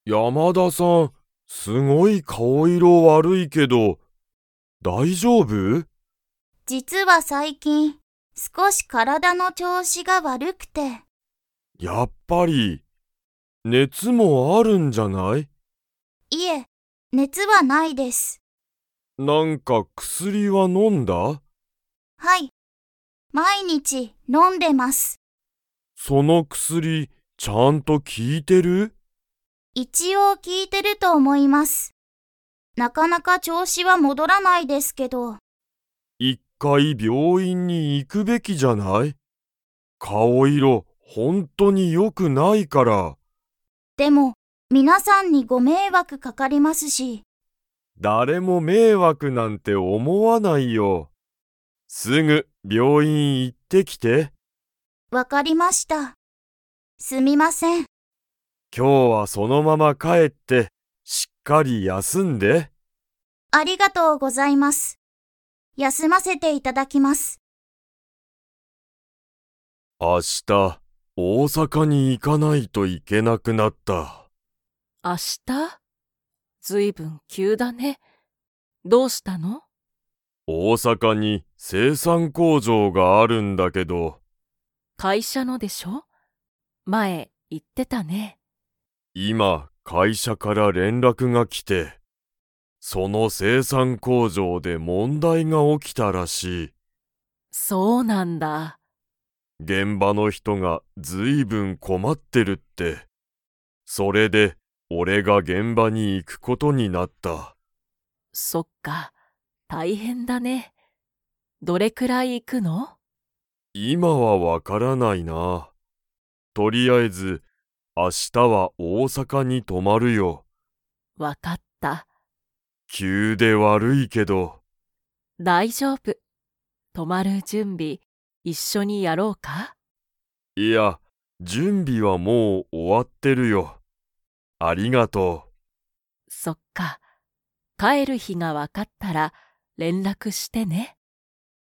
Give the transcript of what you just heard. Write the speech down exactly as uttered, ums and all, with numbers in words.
山田さん、すごい顔色悪いけど、大丈夫？ 実は最近、少し体の調子が悪くて。 やっぱり、熱もあるんじゃない？ いえ、熱はないです。 なんか薬は飲んだ？ はい、毎日飲んでます。 その薬、ちゃんと効いてる？ 一応効いてると思います。なかなか調子は戻らないですけど。 一回病院に行くべきじゃない？顔色、本当に良くないから。 でも、皆さんにご迷惑かかりますし。 誰も迷惑なんて思わないよ。すぐ病院行ってきて。 わかりました。すみません。 今日はそのまま帰って、しっかり休んで。 ありがとうございます。休ませていただきます。 明日、大阪に行かないといけなくなった。 明日？ずいぶん急だね。どうしたの？ 大阪に生産工場があるんだけど、 会社のでしょ？前言ってたね。 今会社から連絡が来て、その生産工場で問題が起きたらしい。 そうなんだ。 現場の人がずいぶん困ってるって。それで俺が現場に行くことになった。 そっか、大変だね。どれくらい行くの？ 今はわからないな。とりあえず明日は大阪に泊まるよ。 わかった。 急で悪いけど。 大丈夫。泊まる準備、一緒にやろうか？ いや、準備はもう終わってるよ。ありがとう。 そっか。帰る日がわかったら連絡してね。